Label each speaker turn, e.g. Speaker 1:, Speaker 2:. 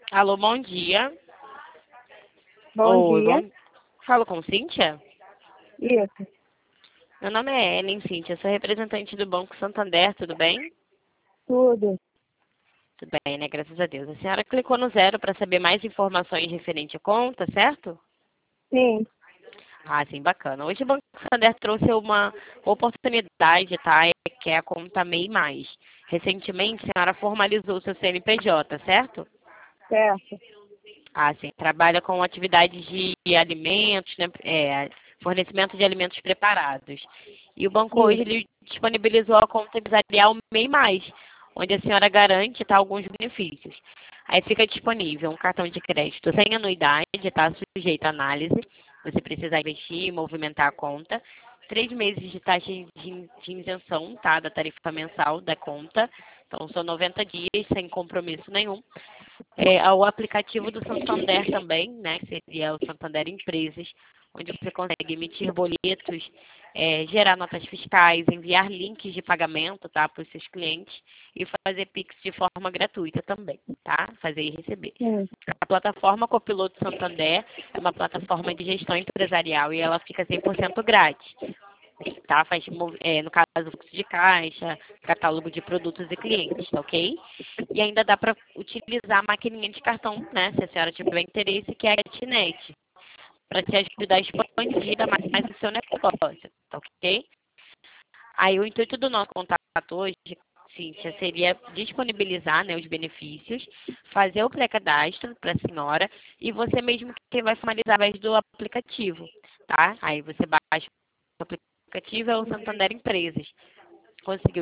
Speaker 1: Alô, bom dia.
Speaker 2: Bom
Speaker 1: Oi,
Speaker 2: dia.
Speaker 1: bom. Falo com Cíntia?
Speaker 2: Isso,
Speaker 1: Meu nome é Ellen, Cíntia. Eu sou representante do Banco Santander, tudo bem?
Speaker 2: tudo.
Speaker 1: Tudo bem, né? Graças a Deus. A senhora clicou no zero para saber mais informações referente à conta, certo?
Speaker 2: Sim,
Speaker 1: Ah, sim, bacana. Hoje o Banco Santander trouxe uma oportunidade, tá? Que é a conta MEI Mais. Recentemente, a senhora formalizou o seu CNPJ, certo?
Speaker 2: certo.
Speaker 1: Ah, sim. Trabalha com atividades de alimentos, né? Fornecimento de alimentos preparados. E o banco hoje
Speaker 2: Isso.
Speaker 1: ele disponibilizou a conta empresarial MEI Mais, onde a senhora garante, tá, alguns benefícios. Aí fica disponível um cartão de crédito sem anuidade, tá, sujeito à análise. Você precisa investir e movimentar a conta. 3 meses de taxa de isenção, tá, da tarifa mensal da conta. Então, são 90 dias sem compromisso nenhum. O aplicativo do Santander também, né, que seria o Santander Empresas, onde você consegue emitir boletos, gerar notas fiscais, enviar links de pagamento, tá, para os seus clientes e fazer Pix de forma gratuita também, tá? Fazer e receber.
Speaker 2: Sim.
Speaker 1: A plataforma Copiloto Santander é uma plataforma de gestão empresarial e ela fica 100% grátis, tá? Faz, no caso, fluxo de caixa, catálogo de produtos e clientes, tá ok? E ainda dá para utilizar a maquininha de cartão, né? Se a senhora tiver interesse, que é a GetNet, para te ajudar a expandir ainda mais o seu negócio, tá ok? Aí o intuito do nosso contato hoje, Cíntia, seria disponibilizar, né, os benefícios, fazer o pré-cadastro para a senhora e você mesmo que vai formalizar através do aplicativo, tá? Aí você baixa o aplicativo, é o Santander Empresas. Conseguiu